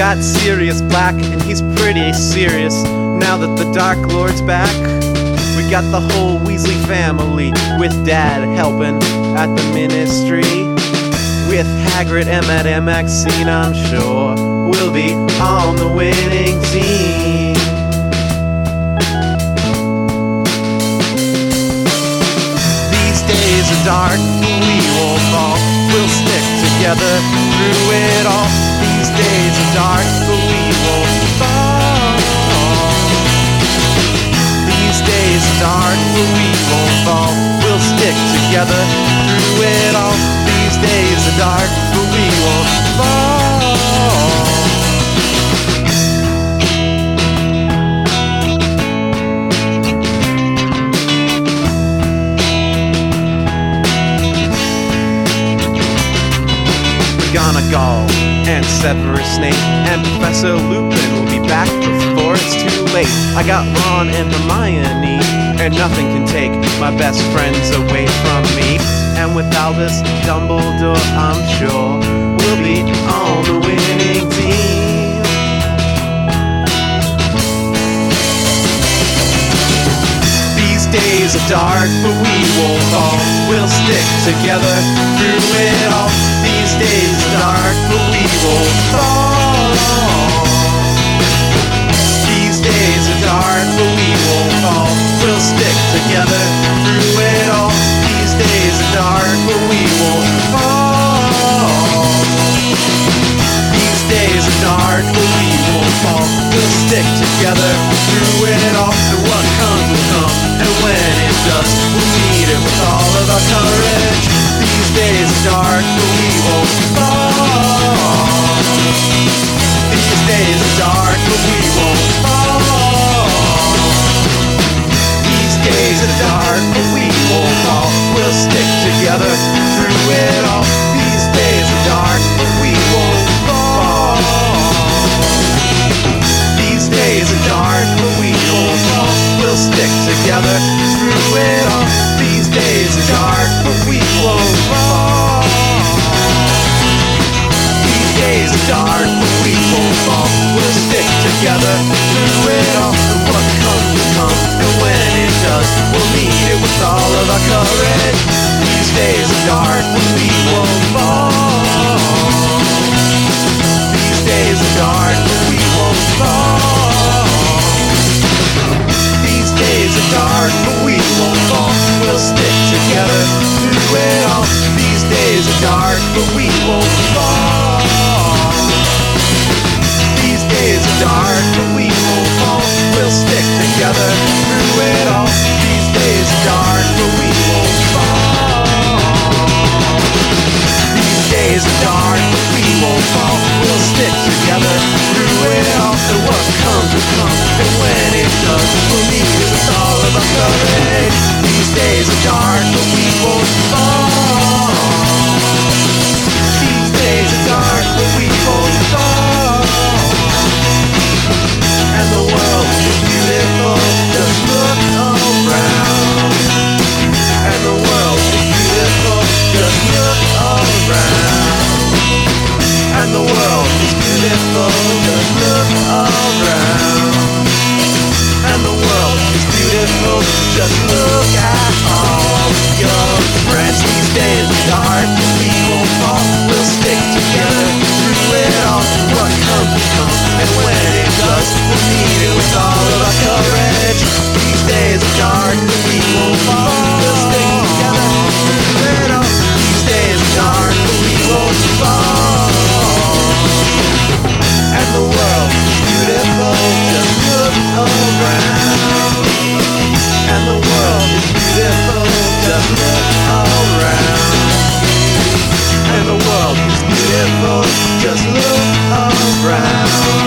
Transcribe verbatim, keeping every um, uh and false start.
got Sirius Black, and he's pretty serious now that the Dark Lord's back. We got the whole Weasley family, with Dad helping at the Ministry. With Hagrid, Emmet, and Maxine, I'm sure we'll be on the winning team. These days are dark, but we won't fall. We'll stick together through it all. These days are dark, but we won't fall. These days are dark, but we won't fall. We'll stick together through it all. These days are dark, but we won't fall. McGonagall and Severus Snape and Professor Lupin will be back before it's too late. I got Ron and Hermione, and nothing can take my best friends away from me. And with Albus Dumbledore, I'm sure we'll be on the winning team. These days are dark, but we won't fall. We'll stick together through it all. These days are dark, but we won't fall. These days are dark, but we won't fall. We'll stick together through it all. These days are dark, but we won't fall. These days are dark, but we won't fall. We'll stick together through it all. And what comes will come, and when it does, we'll meet it with all of our courage. These days are dark, but we won't fall. These days are dark, but we won't fall. These days are dark, but we won't fall. We'll stick together through it all. These days are dark, but we won't fall. These days are dark, but we won't fall. We'll stick together through it all. These days are dark, but we won't fall. These days are dark, but we won't fall. We'll stick together through it all. And what comes will come, and when it does, we'll meet it with all of our courage. These days are dark, but we won't fall. These days are dark, but we won't fall. These days are dark, but we won't fall. We'll stick together through it all. These days are dark, but we won't fall. These days are dark, but we won't fall. We'll stick together through it all. These days are dark, but we won't fall. These days are dark, but we won't fall. We'll stick together through it all. And what comes will come, and when it does, we'll meet it with all of our courage. These days are dark, but we won't fall. These days are dark, but we won't fall. And the world is beautiful, just look around. And the world is beautiful, just look around. And the world is beautiful, just look around. And the world is beautiful, just look at all your friends. These days are dark, but we won't fall. We'll stick together through it all. What comes will come, and when it does, we'll meet it with all of our courage. These days are dark, but we won't fall. We'll stick together through it all. These days are dark, but we won't fall. And the world is beautiful, just look around. And the world is beautiful, just look around. And the world is beautiful, just look around.